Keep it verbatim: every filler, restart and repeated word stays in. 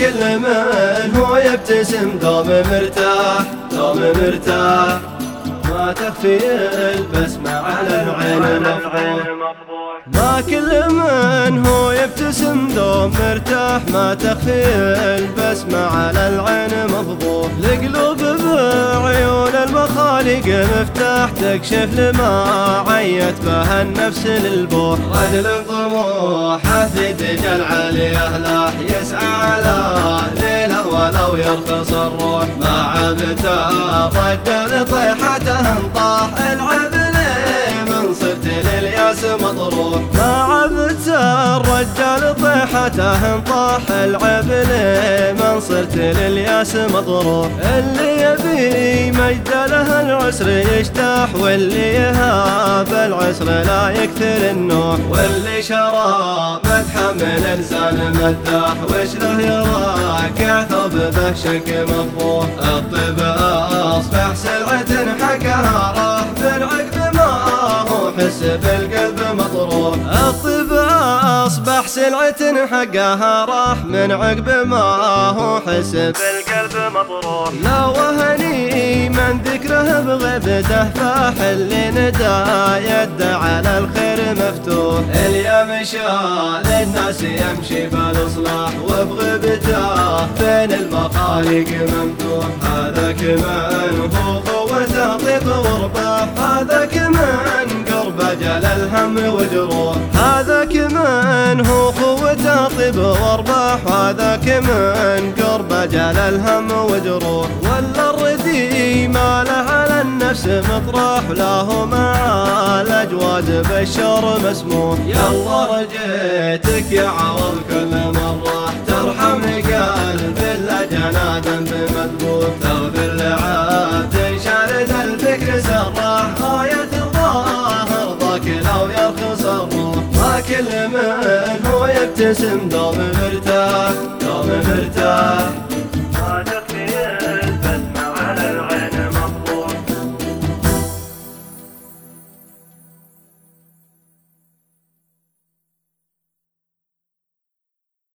كل من هو يبتسم دوم مرتاح دوم مرتاح، ما تخفي البسمة على العين مفضوح. ما كل من هو يبتسم دوم مرتاح، ما تخفي البسمة على العين مفضوح. القلوب بعيون المخالق مفتاح، تكشف لما عيت به النفس للبوح. رجل طموحه في دجى العالية لاح، يسعى على ليله ولو يرخص الروح. ما عبت الرجل طيحته انطاح، العب لي من صرت للياس مطروح. ما عبت الرجال طيحته انطاح، العب لي من صرت للياس مطروح. اللي يبي مجد له العسر يجتاح، واللي يهاب العسر لا يكثر النوح. واللي شرى مدح من انسان مداح، وش له يراك ثوب به شك مفضوح. الطب اصبح سلعة حكاها راح، بالعقب ما هو حس بالقلب مطروح. الطب اصبح سلعة حقها راح، من عقب ما هو حس بالقلب مطروح. لا وهني من ذكره بغيبته فاح، اللي ندى يده على الخير مفتوح. اللي يمشى للناس يمشي بالاصلاح، وبغيبته بين المخالق ممدوح. هذا كمان هو قوته طيب ورباح، هذا كمان قرب جل الهم وجروح. هذا كمان هو قوته طيب ورباح، هذا كمان قرب جل الهم وجروح. ولا الردي ما له على النفس مطرح، له مع الاجواد بالشر مسموح. يلا رجيتك يا عوض كل مرة، ترحم قلب اللجنا ذنب مذبوح. لو باللعاب تنشرد الفكر سراح، غاية الظاهر ضاك لو يرخص الروح. ما كل من هو يبتسم دوم مرتاح دوم مرتاح.